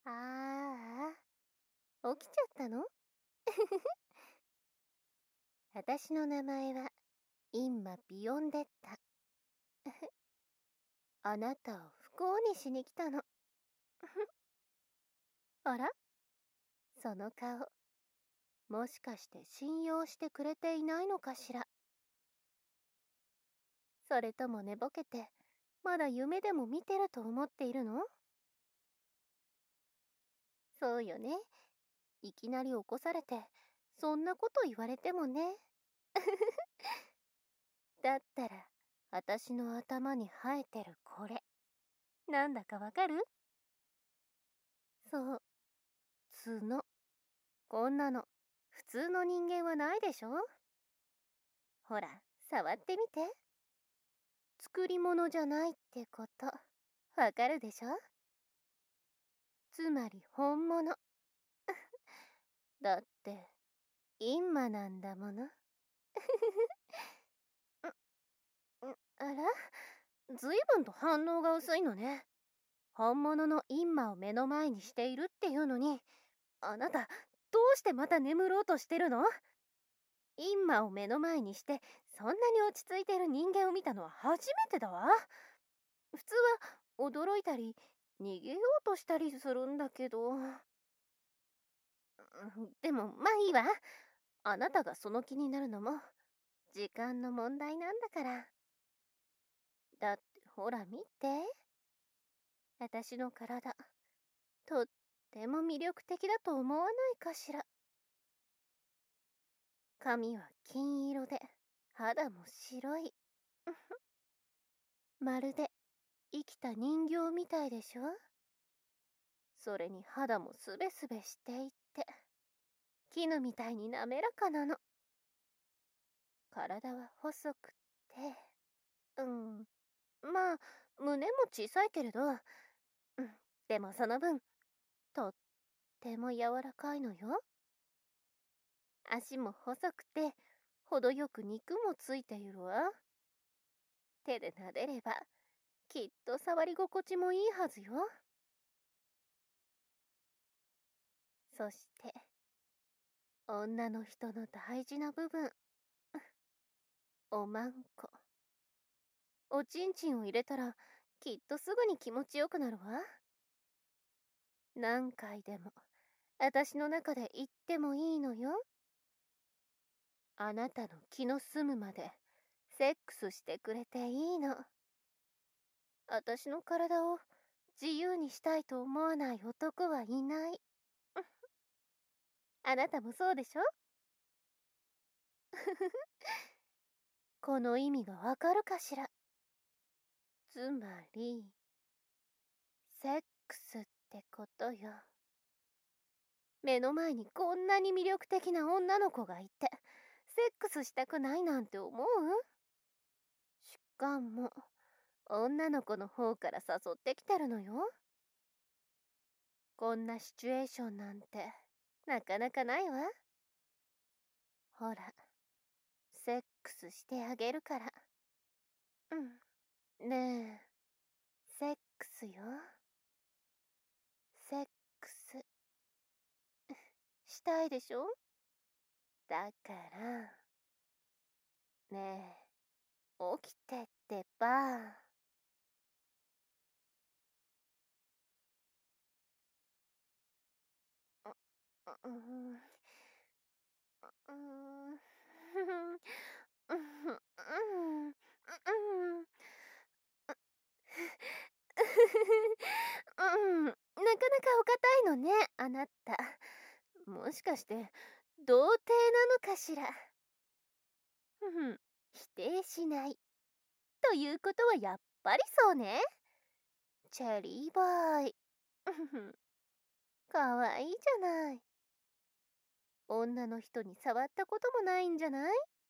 ああ、起きちゃったの？私の名前は、インマ・ビヨンデッタ。あなたを不幸にしに来たの。あら、その顔、もしかして信用してくれていないのかしら。それとも寝ぼけて、まだ夢でも見てると思っているの？そうよね。いきなり起こされて、そんなこと言われてもね。だったら、私の頭に生えてるこれ、なんだかわかる？そう、角。こんなの、普通の人間はないでしょ？ほら、触ってみて。作り物じゃないってこと、わかるでしょ？つまり本物。だって、インマなんだもの。あら？ずいぶんと反応が薄いのね。本物のインマを目の前にしているっていうのに、あなた、どうしてまた眠ろうとしてるの？インマを目の前にして、そんなに落ち着いてる人間を見たのは初めてだわ。普通は驚いたり、逃げようとしたりするんだけど。でもまあいいわ。あなたがその気になるのも、時間の問題なんだから。だってほら見て。私の体、とっても魅力的だと思わないかしら。髪は金色で、肌も白い。まるで生きた人形みたいでしょ？それに肌もすべすべしていて、絹みたいに滑らかなの。体は細くて、まあ、胸も小さいけれど、でもその分、とっても柔らかいのよ。足も細くて、程よく肉もついているわ。手で撫でれば、きっと触り心地もいいはずよ。そして、女の人の大事な部分、おまんこ。おちんちんを入れたら、きっとすぐに気持ちよくなるわ。何回でも、私の中で言ってもいいのよ。あなたの気の済むまで、セックスしてくれていいの。私の体を自由にしたいと思わない男はいない。あなたもそうでしょ？この意味がわかるかしら？つまり、セックスってことよ。目の前にこんなに魅力的な女の子がいて、セックスしたくないなんて思う？しかも、女の子の方から誘ってきてるのよ。こんなシチュエーションなんて、なかなかないわ。ほら、セックスしてあげるから。ねえ、セックスよ。セックス、したいでしょ？だから、ねえ、起きてってば。う、うーん、うーん、うん、うん、うん、うん、なかなかお堅いのね、あなた。もしかして、童貞なのかしら。否定しない。ということはやっぱりそうね。チェリーボーイ。かわいいじゃない。女の人に触ったこともないんじゃない？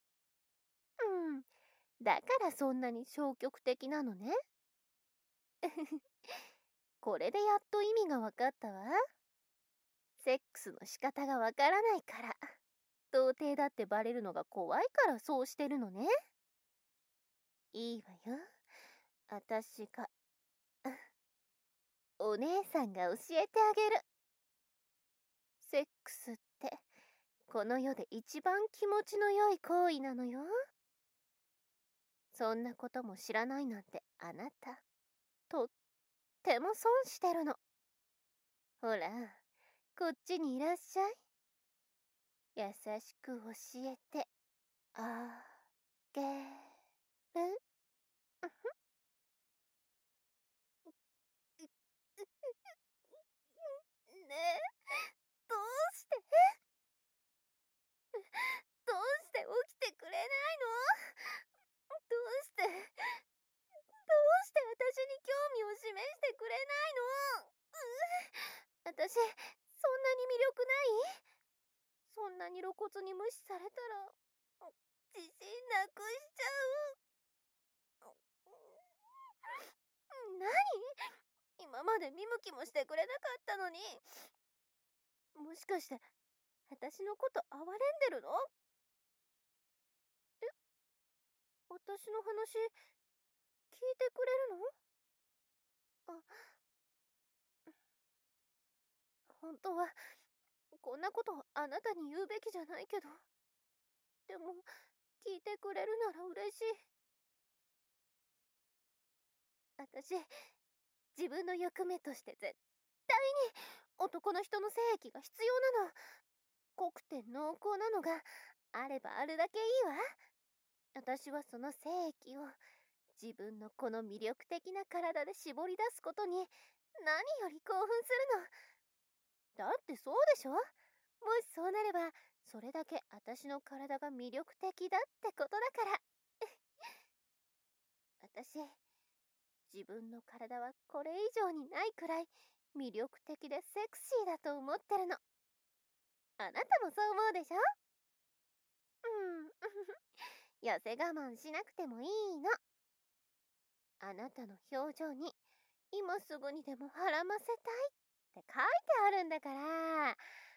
だからそんなに消極的なのね。これでやっと意味がわかったわ。セックスの仕方がわからないから。童貞だってバレるのが怖いからそうしてるのね。いいわよ。私が、 お姉さんが教えてあげる。セックスってこの世で一番気持ちの良い行為なのよ。そんなことも知らないなんてあなた、とっても損してるの。ほら、こっちにいらっしゃい。優しく教えてあげる。ねえ、どうしてどうして起きてくれないの？どうしてどうして私に興味を示してくれないの？私、そんなに魅力ない？そんなに露骨に無視されたら、自信なくしちゃう。何？今まで見向きもしてくれなかったのに。もしかして、私のこと哀れんでるの？私の話、聞いてくれるの？あ、本当は、こんなことあなたに言うべきじゃないけど。でも、聞いてくれるなら嬉しい。私、自分の役目として絶対に男の人の精液が必要なの。濃くて濃厚なのがあればあるだけいいわ。私はその精液を自分のこの魅力的な体で絞り出すことに何より興奮するの。だってそうでしょ？もしそうなれば、それだけ私の体が魅力的だってことだから。私、自分の体はこれ以上にないくらい魅力的でセクシーだと思ってるの。あなたもそう思うでしょ？うん。寄せ我慢しなくてもいいの。あなたの表情に今すぐにでも孕ませたいって書いてあるんだから。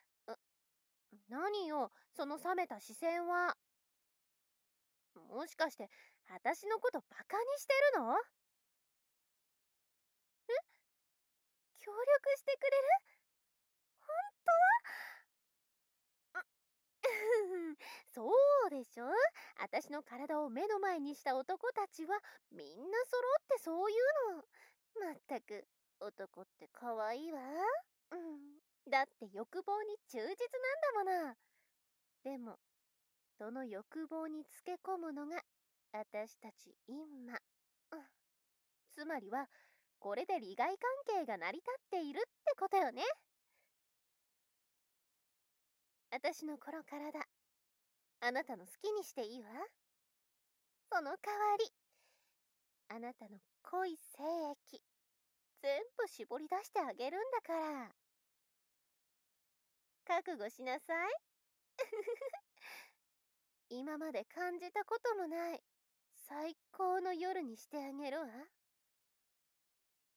何よ、その冷めた視線は。もしかして、私のことバカにしてるの？協力してくれる？本当？そうでしょ？私の体を目の前にした男たちはみんな揃ってそういうの。まったく、男って可愛いわ。だって欲望に忠実なんだもの。でも、その欲望につけ込むのが私たち今。つまりは、これで利害関係が成り立っているってことよね。私のこの体、あなたの好きにしていいわ。その代わり、あなたの濃い精液、全部絞り出してあげるんだから。覚悟しなさい。今まで感じたこともない最高の夜にしてあげるわ。